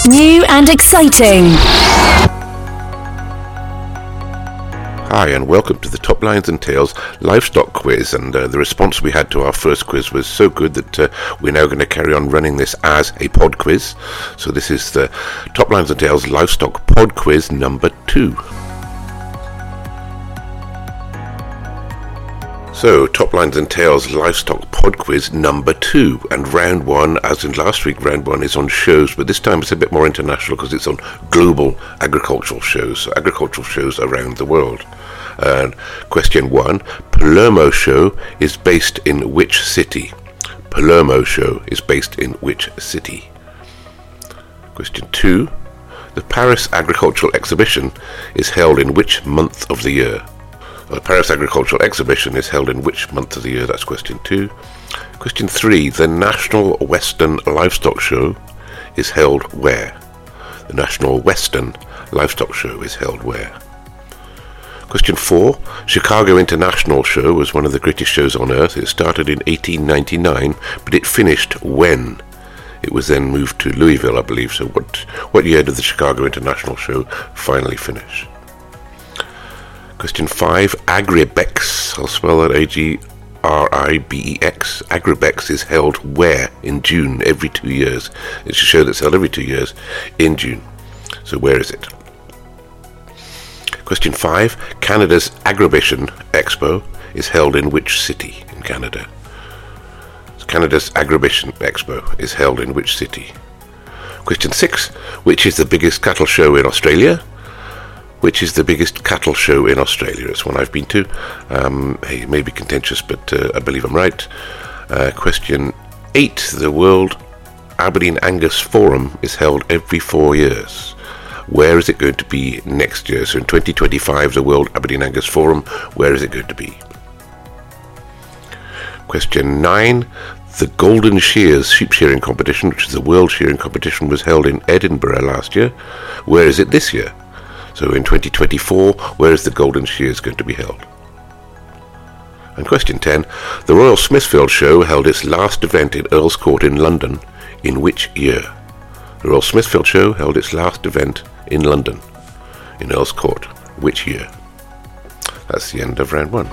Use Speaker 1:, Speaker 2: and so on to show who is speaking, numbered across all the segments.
Speaker 1: New and exciting.
Speaker 2: Hi and welcome to the Top Lines and Tails livestock quiz, and the response we had to our first quiz was so good that we're now going to carry on running this as a pod quiz. So this is the Top Lines and Tails livestock pod quiz number 2. So, Top Lines and Tails Livestock Pod Quiz number 2, and round 1, as in last week, round 1 is on shows, but this time it's a bit more international because it's on global agricultural shows, so agricultural shows around the world. And question 1, Palermo Show is based in which city? Palermo Show is based in which city? Question 2, the Paris Agricultural Exhibition is held in which month of the year? The Paris Agricultural Exhibition is held in which month of the year? That's question 2. Question 3. The National Western Livestock Show is held where? The National Western Livestock Show is held where? Question 4. Chicago International Show was one of the greatest shows on earth. It started in 1899, but it finished when? It was then moved to Louisville, I believe. So what year did the Chicago International Show finally finish? Question 5, Agribex, I'll spell that A-G-R-I-B-E-X, Agribex is held where in June every 2 years? It's a show that's held every 2 years in June. So where is it? Question 5, Canada's Agribition Expo is held in which city in Canada? So Canada's Agribition Expo is held in which city? Question 6, which is the biggest cattle show in Australia? Which is the biggest cattle show in Australia? It's one I've been to. Hey, it may be contentious, but I believe I'm right. Question 8. The World Aberdeen Angus Forum is held every 4 years. Where is it going to be next year? So in 2025, the World Aberdeen Angus Forum, where is it going to be? Question 9. The Golden Shears sheep shearing competition, which is the world shearing competition, was held in Edinburgh last year. Where is it this year? So in 2024, where is the Golden Shears going to be held? And question 10, the Royal Smithfield Show held its last event in Earl's Court in London in which year? The Royal Smithfield Show held its last event in London in Earl's Court. Which year? That's the end of round 1.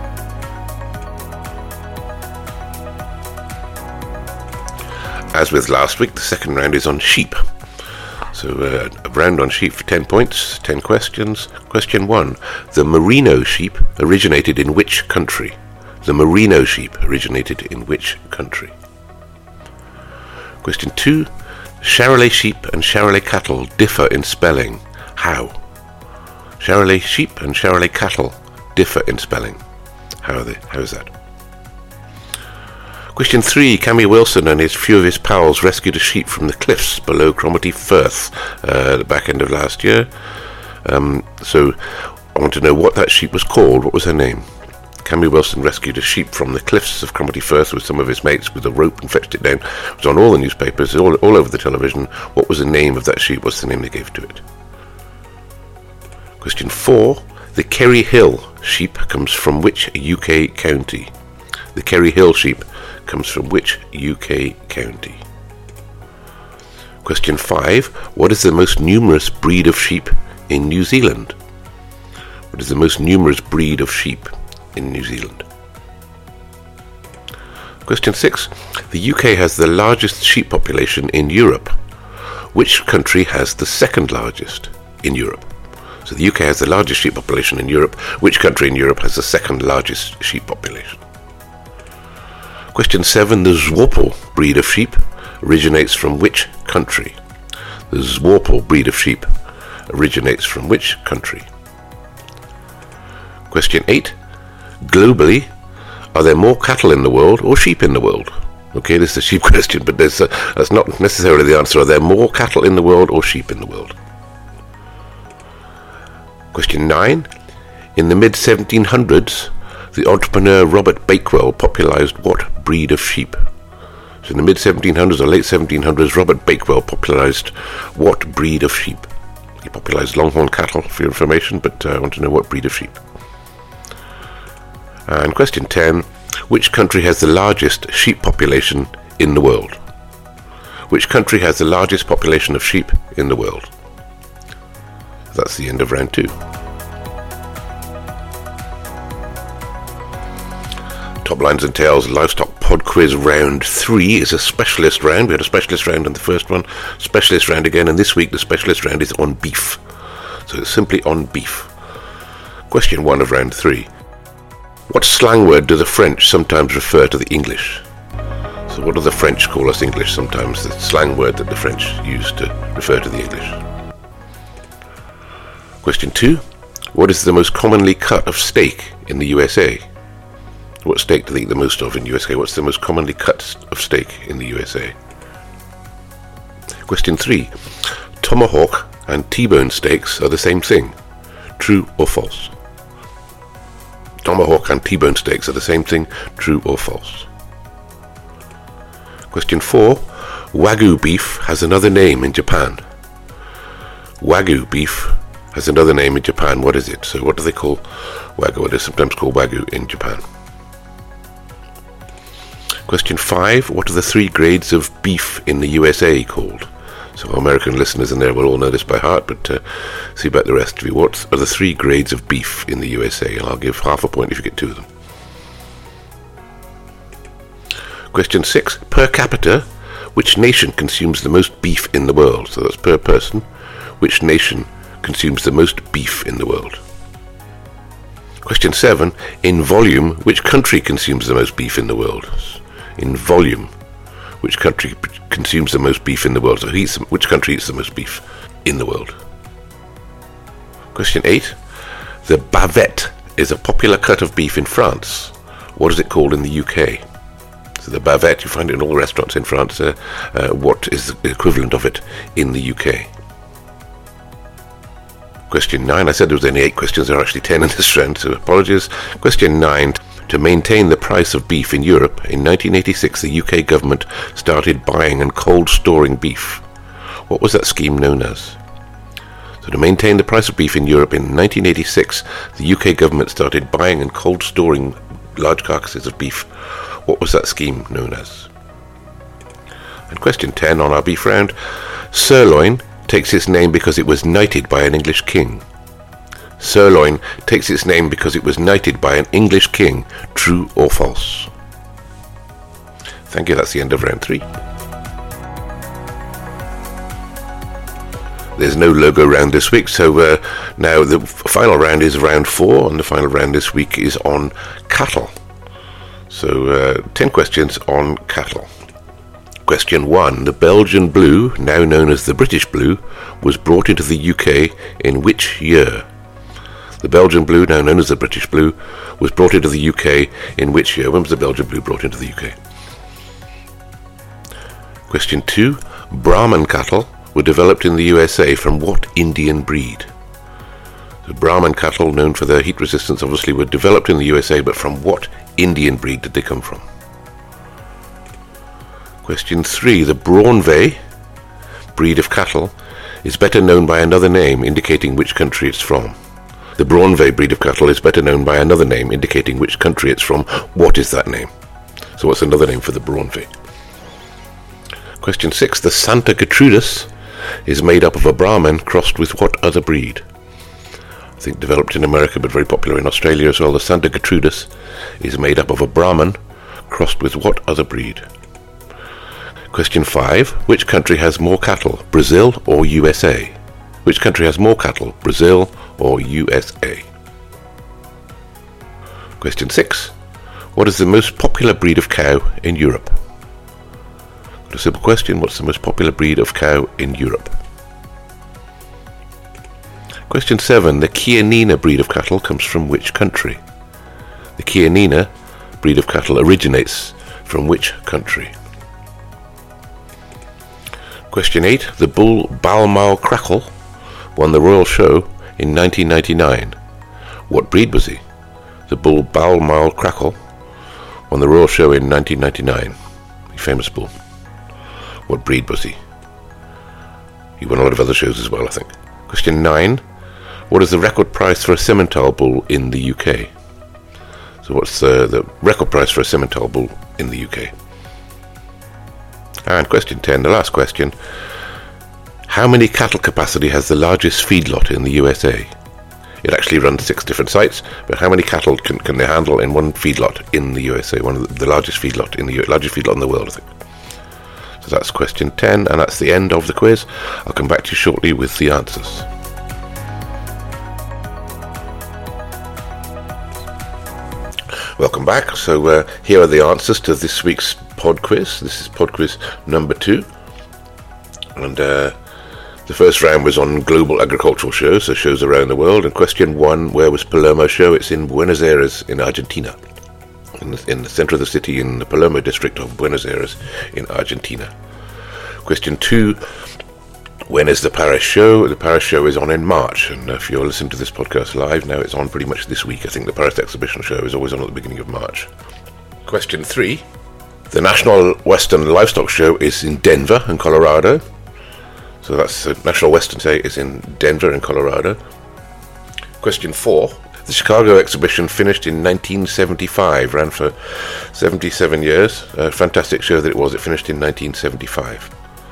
Speaker 2: As with last week, the second round is on sheep. So a round on sheep for 10 points, 10 questions. Question 1. The Merino sheep originated in which country? The Merino sheep originated in which country? Question 2. Charolais sheep and Charolais cattle differ in spelling. How? Charolais sheep and Charolais cattle differ in spelling. How are they? How is that? Question 3. Cammy Wilson and his few of his pals rescued a sheep from the cliffs below Cromarty Firth at the back end of last year. So I want to know what that sheep was called. What was her name? Cammy Wilson rescued a sheep from the cliffs of Cromarty Firth with some of his mates with a rope and fetched it down. It was on all the newspapers, all over the television. What was the name of that sheep? What's the name they gave to it? Question 4. The Kerry Hill sheep comes from which UK county? The Kerry Hill sheep comes from which UK county? Question 5. What is the most numerous breed of sheep in New Zealand? What is the most numerous breed of sheep in New Zealand? Question 6. The UK has the largest sheep population in Europe. Which country has the second largest in Europe? So the UK has the largest sheep population in Europe. Which country in Europe has the second largest sheep population? Question 7. The Zworpel breed of sheep originates from which country? The Zworpel breed of sheep originates from which country? Question 8. Globally, are there more cattle in the world or sheep in the world? Okay, this is a sheep question, but that's not necessarily the answer. Are there more cattle in the world or sheep in the world? Question 9. In the mid-1700s, the entrepreneur Robert Bakewell popularized what breed of sheep? So in the mid-1700s or late 1700s, Robert Bakewell popularized what breed of sheep? He popularized longhorn cattle, for your information, but I want to know what breed of sheep. And question 10, which country has the largest sheep population in the world? Which country has the largest population of sheep in the world? That's the end of round 2. Top Lines and Tails Livestock Pod Quiz round 3 is a specialist round. We had a specialist round on the first one, specialist round again, and this week the specialist round is on beef. So it's simply on beef. Question 1 of round 3. What slang word do the French sometimes refer to the English? So what do the French call us English sometimes, the slang word that the French use to refer to the English? Question 2. What is the most commonly cut of steak in the USA? What steak do they eat the most of in the USA? What's the most commonly cut of steak in the USA? Question 3. Tomahawk and T-bone steaks are the same thing. True or false? Tomahawk and T-bone steaks are the same thing. True or false? Question 4. Wagyu beef has another name in Japan. Wagyu beef has another name in Japan. What is it? So what do they call Wagyu? It is sometimes called Wagyu in Japan. Question 5. What are the 3 grades of beef in the USA called? So American listeners in there will all know this by heart, but see about the rest of you. What are the 3 grades of beef in the USA? And I'll give half a point if you get 2 of them. Question 6. Per capita, which nation consumes the most beef in the world? So that's per person. Which nation consumes the most beef in the world? Question 7. In volume, which country consumes the most beef in the world? In volume, which country consumes the most beef in the world? So which country eats the most beef in the world? Question 8. The bavette is a popular cut of beef in France. What is it called in the UK? So the bavette, you find it in all the restaurants in France. What is the equivalent of it in the UK? Question 9. I said there was only 8 questions. There are actually 10 in this round, so apologies. Question 9. To maintain the price of beef in Europe, in 1986 the UK government started buying and cold storing beef. What was that scheme known as? So to maintain the price of beef in Europe in 1986, the UK government started buying and cold storing large carcasses of beef. What was that scheme known as? And question 10 on our beef round. Sirloin takes its name because it was knighted by an English king. Sirloin takes its name because it was knighted by an English king. True or false? Thank you, that's the end of round 3. There's no logo round this week, so now the final round is round 4, and the final round this week is on cattle. So 10 questions on cattle. Question 1. The Belgian Blue, now known as the British Blue, was brought into the UK in which year? The Belgian Blue, now known as the British Blue, was brought into the UK in which year? When was the Belgian Blue brought into the UK? Question 2. Brahman cattle were developed in the USA from what Indian breed? The Brahman cattle, known for their heat resistance, obviously were developed in the USA, but from what Indian breed did they come from? Question 3. The Braunvais breed of cattle is better known by another name indicating which country it's from. The Braunvais breed of cattle is better known by another name indicating which country it's from. What is that name? So what's another name for the Braunvais? Question 6. The Santa Gertrudis is made up of a Brahman crossed with what other breed? I think developed in America but very popular in Australia as well. The Santa Gertrudis is made up of a Brahman crossed with what other breed? Question 5. Which country has more cattle, Brazil or USA? Which country has more cattle, Brazil or USA? Question 6. What is the most popular breed of cow in Europe? A simple question. What's the most popular breed of cow in Europe? Question 7. The Chianina breed of cattle comes from which country? The Chianina breed of cattle originates from which country? Question 8. The bull Balmoral Crackle won the Royal Show in 1999. What breed was he? The bull Balmoral Crackle won the Royal Show in 1999. A famous bull. What breed was he? He won a lot of other shows as well, I think. Question 9. What is the record price for a Simmental bull in the UK? So what's the record price for a Simmental bull in the UK? And question 10, the last question. How many cattle capacity has the largest feedlot in the USA? It actually runs 6 different sites, but how many cattle can they handle in one feedlot in the USA? One of the largest feedlot largest feedlot in the world, I think. So that's question 10, and that's the end of the quiz. I'll come back to you shortly with the answers. Welcome back. So here are the answers to this week's pod quiz. This is pod quiz number 2, and the first round was on global agricultural shows, so shows around the world. And question 1, where was Palermo show? It's in Buenos Aires in Argentina, in the center of the city, in the Palermo district of Buenos Aires in Argentina. Question 2, when is the Paris show? The Paris show is on in March, and if you're listening to this podcast live now, it's on pretty much this week. I think the Paris exhibition show is always on at the beginning of March. Question 3, the National Western Livestock Show is in Denver in Colorado. So that's the National Western Day is in Denver in Colorado. Question 4, the Chicago exhibition finished in 1975, ran for 77 years. A fantastic show that it was. It finished in 1975.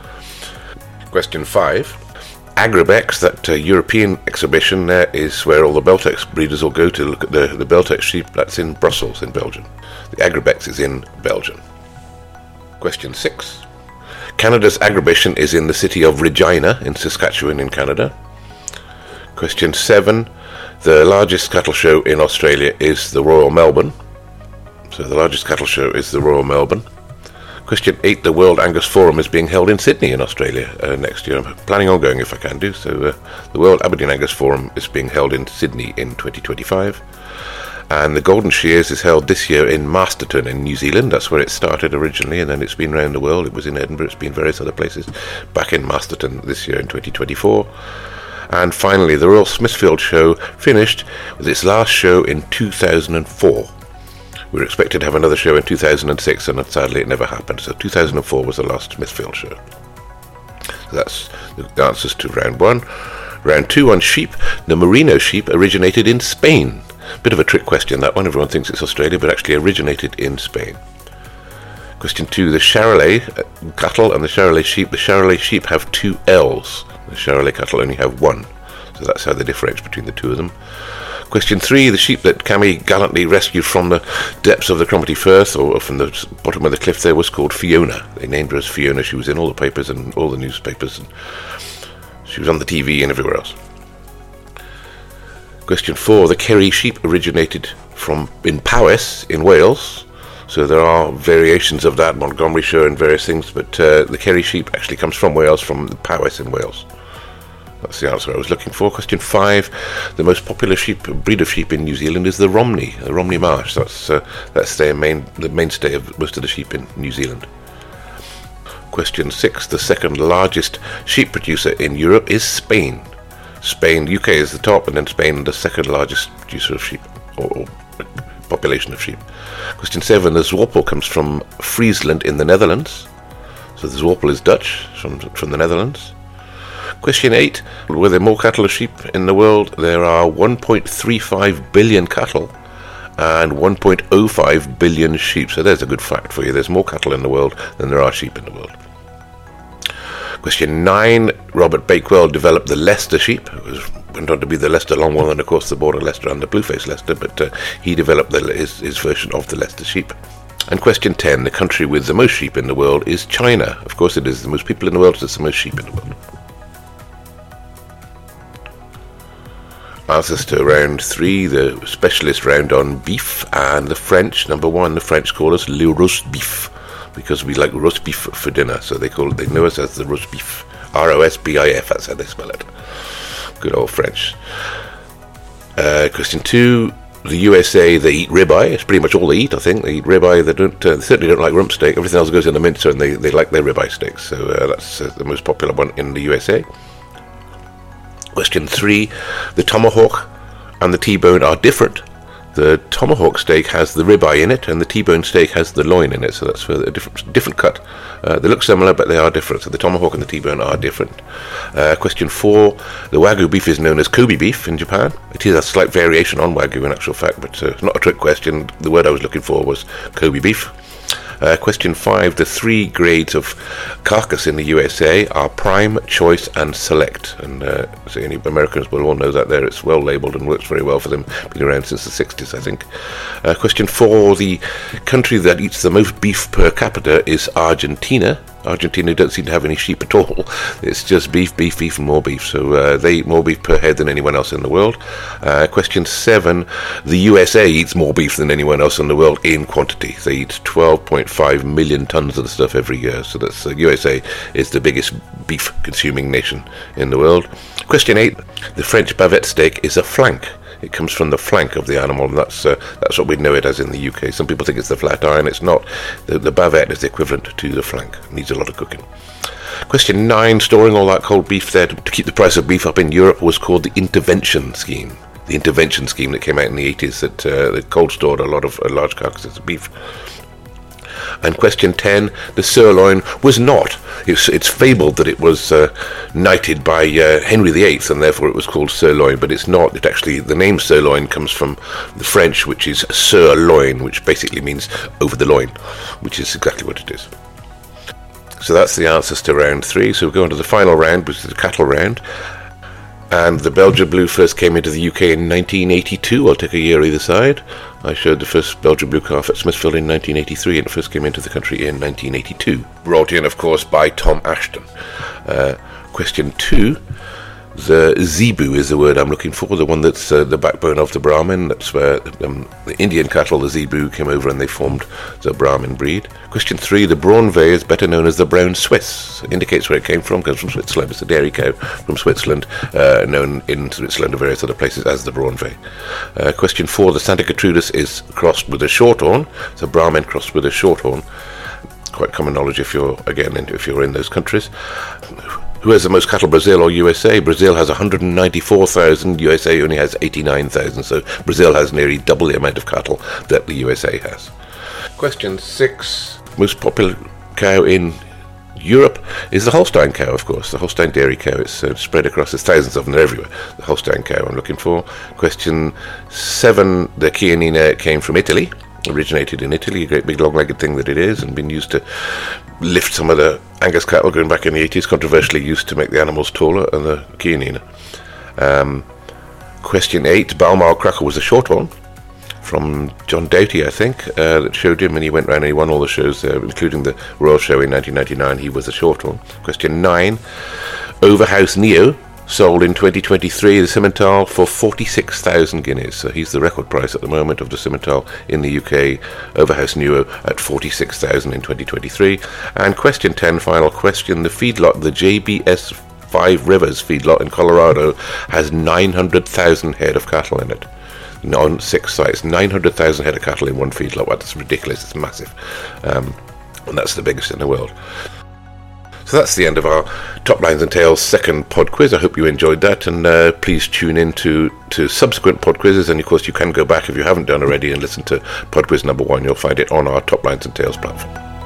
Speaker 2: Question 5, Agribex, that European exhibition, there is where all the Beltex breeders will go to look at the Beltex sheep. That's in Brussels in Belgium. The Agribex is in Belgium. Question 6, Canada's Agribition is in the city of Regina in Saskatchewan in Canada. Question 7, the largest cattle show in Australia is the Royal Melbourne. So the largest cattle show is the Royal Melbourne. Question 8, the World Angus Forum is being held in Sydney in Australia next year. I'm planning on going if I can do. So the World Aberdeen Angus Forum is being held in Sydney in 2025. And the Golden Shears is held this year in Masterton in New Zealand. That's where it started originally, and then it's been around the world. It was in Edinburgh, it's been various other places. Back in Masterton this year in 2024. And finally, the Royal Smithfield Show finished with its last show in 2004. We were expected to have another show in 2006, and sadly it never happened. So 2004 was the last Smithfield show. So that's the answers to round 1. Round 2 on sheep. The Merino sheep originated in Spain. Bit of a trick question, that one. Everyone thinks it's Australia, but actually originated in Spain. Question 2, the Charolais cattle and the Charolais sheep. The Charolais sheep have 2 L's. The Charolais cattle only have 1. So that's how they differentiate between the 2 of them. Question 3, the sheep that Cammy gallantly rescued from the depths of the Cromarty Firth, or from the bottom of the cliff there, was called Fiona. They named her as Fiona. She was in all the papers and all the newspapers, and she was on the TV and everywhere else. Question 4, the Kerry sheep originated in Powys in Wales. So there are variations of that, Montgomeryshire and various things, but the Kerry sheep actually comes from Wales, from Powys in Wales. That's the answer I was looking for. Question 5, the most popular breed of sheep in New Zealand is the Romney Marsh. That's the mainstay of most of the sheep in New Zealand. Question 6, the second largest sheep producer in Europe is Spain. Spain, UK is the top, and then Spain the second largest producer of sheep, or population of sheep. Question 7, the Zworpel comes from Friesland in the Netherlands. So the Zworpel is Dutch, from the Netherlands. Question 8, were there more cattle or sheep in the world? There are 1.35 billion cattle and 1.05 billion sheep. So there's a good fact for you. There's more cattle in the world than there are sheep in the world. Question 9, Robert Bakewell developed the Leicester sheep. It went on to be the Leicester Longwell and of course the Border Leicester and the Blueface Leicester, but he developed his version of the Leicester sheep. And question 10, the country with the most sheep in the world is China. Of course it is. The most people in the world, so it's the most sheep in the world. Answers to round 3, the specialist round on beef, and the French. Number 1, the French call us le roast beef, because we like roast beef for dinner, so they know us as the roast beef. R-O-S-B-I-F, that's how they spell it. Good old French. Question 2, the USA, they eat ribeye. It's pretty much all they eat, I think. They eat ribeye. They certainly don't like rump steak. Everything else goes in the mincer, and they like their ribeye steaks. So that's the most popular one in the USA. Question 3, the tomahawk and the T-bone are different. The tomahawk steak has the ribeye in it, and the T-bone steak has the loin in it, so that's for a different cut. They look similar, but they are different, so the tomahawk and the T-bone are different. Question 4, the Wagyu beef is known as Kobe beef in Japan. It is a slight variation on Wagyu in actual fact, but it's not a trick question. The word I was looking for was Kobe beef. Question 5. The 3 grades of carcass in the USA are prime, choice, and select. And so any Americans will all know that there. It's well labelled and works very well for them. Been around since the 60s, I think. Question 4. The country that eats the most beef per capita is Argentina. Argentina don't seem to have any sheep at all. It's just beef, and more beef. So they eat more beef per head than anyone else in the world. Question 7. The USA eats more beef than anyone else in the world in quantity. They eat 12.5 million tons of the stuff every year. So that's USA is the biggest beef consuming nation in the world. Question 8. The French bavette steak is a flank. It comes from the flank of the animal, and that's what we know it as in the UK. Some people think it's the flat iron. It's not. The bavette is the equivalent to the flank. It needs a lot of cooking. Question 9. Storing all that cold beef there to keep the price of beef up in Europe was called the intervention scheme. The intervention scheme that came out in the 80s that cold stored a lot of large carcasses of beef. And question 10, the sirloin was not. It's fabled that it was knighted by Henry VIII, and therefore it was called sirloin, but it's not. It actually, the name sirloin comes from the French, which is sur loin, which basically means over the loin, which is exactly what it is. So that's the answers to round 3. So we'll go on to the final round, which is the cattle round. And the Belgian Blue first came into the UK in 1982. I'll take a year either side. I showed the first Belgian Blue calf at Smithfield in 1983, and it first came into the country in 1982. Brought in, of course, by Tom Ashton. Question 2. The zebu is the word I'm looking for, the one that's the backbone of the Brahmin. That's where the Indian cattle, the zebu, came over and they formed the Brahmin breed. Question 3, the Braunvet is better known as the Brown Swiss. It indicates where it came from, comes from Switzerland. It's a dairy cow from Switzerland, known in Switzerland and various other places as the Braunvet. Question 4, the Santa Gertrudis is crossed with a shorthorn. It's a Brahmin crossed with a shorthorn. Quite common knowledge if you're in those countries. Who has the most cattle, Brazil or USA? Brazil has 194,000, USA only has 89,000, so Brazil has nearly double the amount of cattle that the USA has. Question 6. Most popular cow in Europe is the Holstein cow, of course, the Holstein dairy cow. It's spread across, there's thousands of them, they're everywhere. The Holstein cow I'm looking for. Question 7. The Chianina came from Italy. Originated in Italy, a great big long-legged thing that it is, and been used to lift some of the Angus cattle going back in the 80s, controversially used to make the animals taller, and the Chianina. Question 8, Balmoral Cracker was a shorthorn from John Doughty, I think, that showed him, and he went round and he won all the shows there, including the Royal Show in 1999. He was a shorthorn. Question 9, Overhouse Neo sold in 2023 the Simmental for 46,000 guineas. So he's the record price at the moment of the Simmental in the UK. Overhouse Neo at 46,000 in 2023. And question 10, final question. The feedlot, the JBS 5 Rivers feedlot in Colorado, has 900,000 head of cattle in it. On 6 sites, 900,000 head of cattle in one feedlot. Well, that's ridiculous. It's massive. And that's the biggest in the world. So that's the end of our Top Lines and Tails second pod quiz. I hope you enjoyed that, and please tune in to subsequent pod quizzes, and of course you can go back if you haven't done already and listen to pod quiz number 1. You'll find it on our Top Lines and Tails platform.